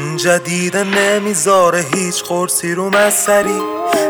جدیدن نمیذاره هیچ قرصی رو مستری،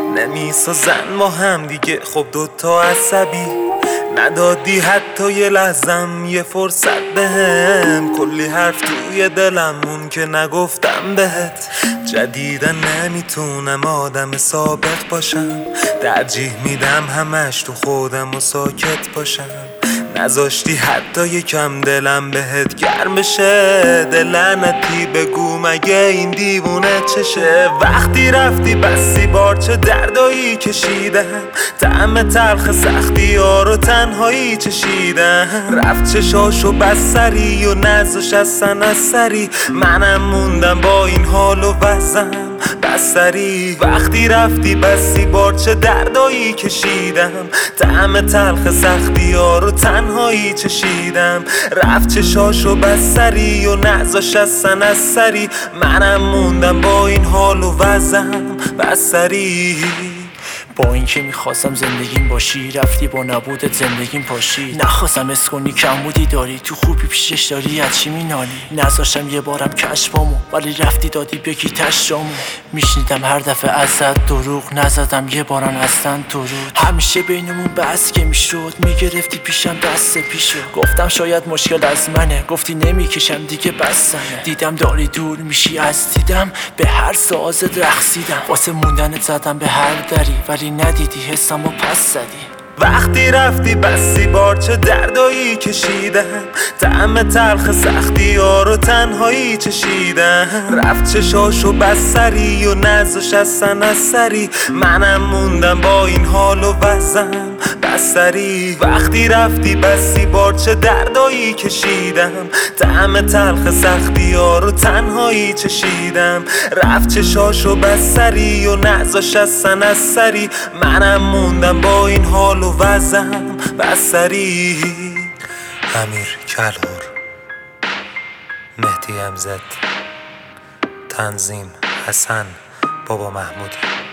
نمیسازن ما هم دیگه خب دوتا عصبی. ندادی حتی یه لحظم یه فرصت بهم، کلی حرف توی دلم مون که نگفتم بهت. جدیدن نمیتونم آدم سابق باشم، ترجیح میدم همش تو خودم و ساکت باشم. نذاشتی حتی یکم دلم بهت گرم بشه، دلعنتی بگو مگه این دیوونه چشه. وقتی رفتی بسی بار چه دردایی کشیدم، طعم تلخ سختی ها رو تنهایی چشیدم. رفت چشاشو بسری و نذاش اصلا اثری، منم موندم با این حال و وضعم بستری. وقتی رفتی بسی بار چه دردایی کشیدم، طعم تلخ سختی ها رو تنهایی چشیدم. رفت چشاشو بسری و نذاش اصلا اثری، منم موندم با این حال و وضعم بستری. با اینکه میخواستم زندگیم باشی، رفتی با نبودت زندگیم پاشی. نخواستم اس کنی کمبودی داری، تو خوبی پیشش داری از چی مینالی. نذاشتم یه بارم کشفامو، ولی رفتی دادی بگی تشتامو. میشنیدم هر دفعه ازت دروغ، نزدم یه بارم اصلا تو رود. همیشه بینمون بحث که میشد، میگرفتی پیشم دست پیشو. گفتم شاید مشکل از منه، گفتی نمیکشم دیگه بسنه. دیدم داری دور میشی از دیدم، به هر سازت رقصیدم. واسه موندنت زدم به هر دری، ولی ندیدی حسم و پس زدی. وقتی رفتی بسی بار چه دردایی کشیدم، طعم تلخ سختی ها رو تنهایی چشیدم. رفت چشاشو بسری و نذاش اصلا اثری، منم موندم با این حال و وضعم بستری. وقتی رفتی بسی بار چه دردایی کشیدم، طعم تلخ سختی ها رو تنهایی چشیدم. رفت چشاشو بسری و نذاش اصلا اثری، منم موندم با این حال و وضعم بستری. امیر کلهر، مهدی امزد، تنظیم حسن بابا محمودی.